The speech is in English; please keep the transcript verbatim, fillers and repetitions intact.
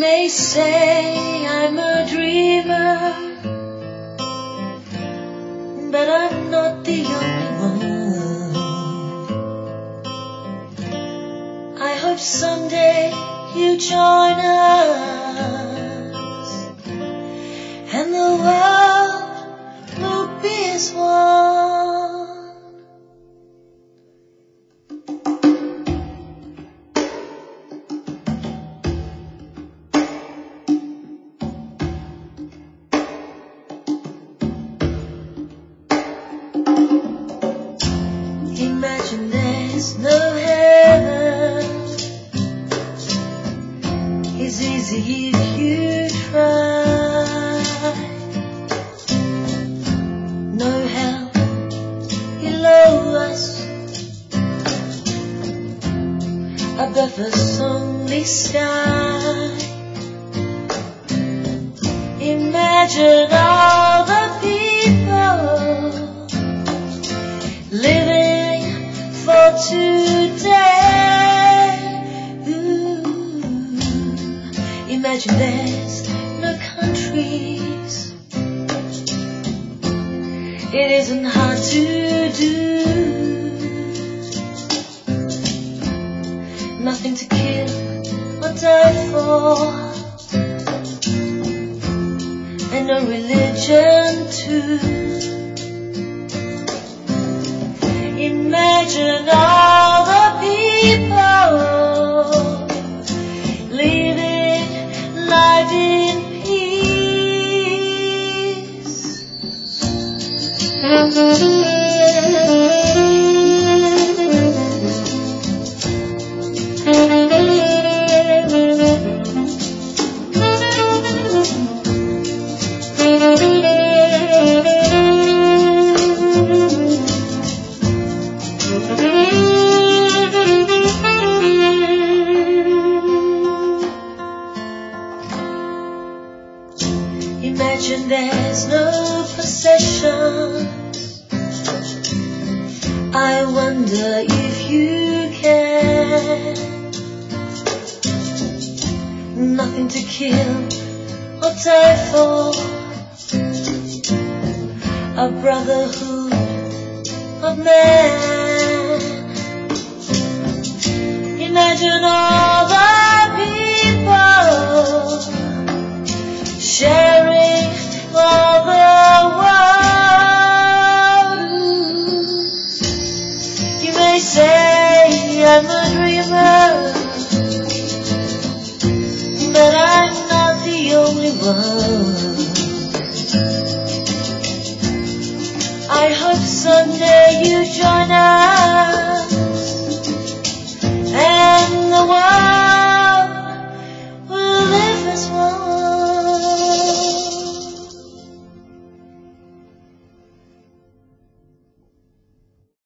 may say I'm a dreamer, but I'm not the only one. I hope someday you join us, and the world will be as one. Imagine there's no heaven. It's easy if you try. No hell below us, above us only sky. Imagine all the people living for today. Ooh. Imagine there's no countries. It isn't hard to do. Nothing to kill or die for, and no religion too. Imagine all the people living life in peace. Imagine there's no possessions. I wonder if you can. Nothing to kill or die for. A brotherhood of man. Imagine all the people sharing all the world. You may say I'm a dreamer, but I'm not the only one. I hope someday you join us,